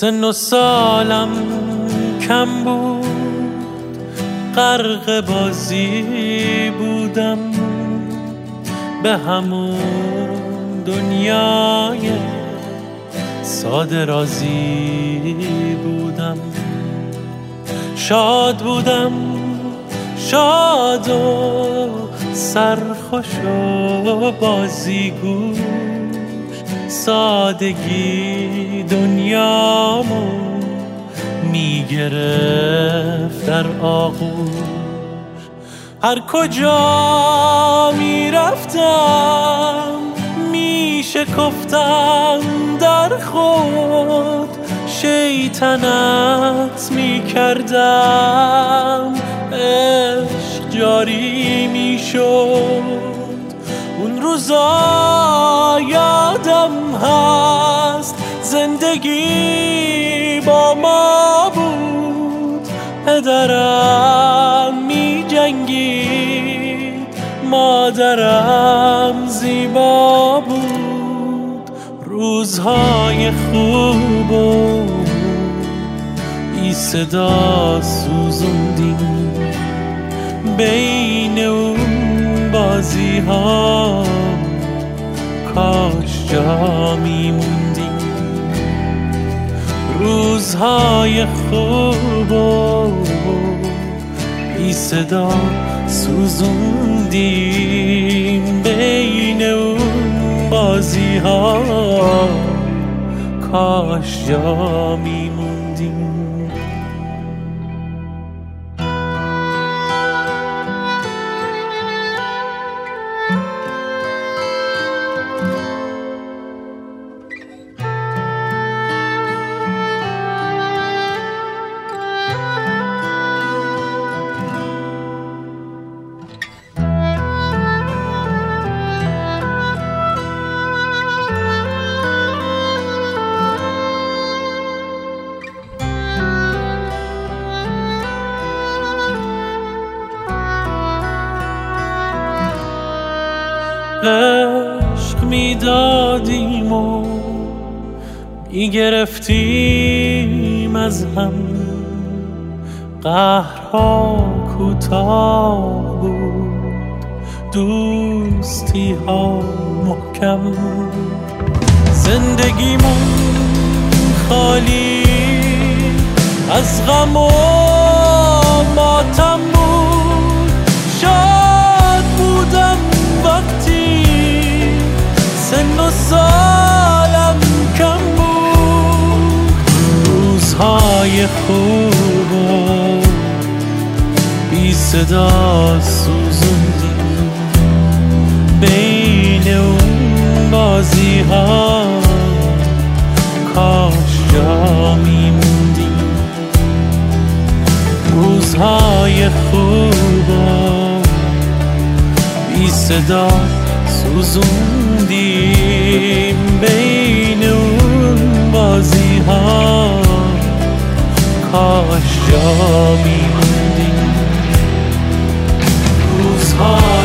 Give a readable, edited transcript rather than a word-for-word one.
سن و سالم کم بود، غرق بازی بودم، به همون دنیای ساده رازی بودم. شاد بودم، شاد و سرخوش و بازیگوش، سادگی دنیامو میگرفت در آغوش. هر کجا میرفتم میشکفتم در خود، شیطنت میکردم، عشق جاری میشد. اون روزا یادم هست زندگی با ما بود، پدرم می جنگید، مادرم زیبا بود. روزهای خوب و بی صدا سوزوندیم بین اون بازی ها، کاش جا میموندیم. روزهای خوب و بی صدا سوزوندیم بین اون بازی ها، کاش جا میموندیم. عشق میدادیم و میگرفتیم از هم، قهرها کوتاه بود، دوستی ها محکم. زندگیمون خالی از غم و ماتم بود، شاد بودم وقتی سن و سالم کم بود. روزهای خوب و بی صدا سوزوندیم بین اون بازی ها، کاش جا میموندیم. روزهای خوب و بی صدا سوزوندیم بین اون بازی ها، کاش جا میموندیم. روزها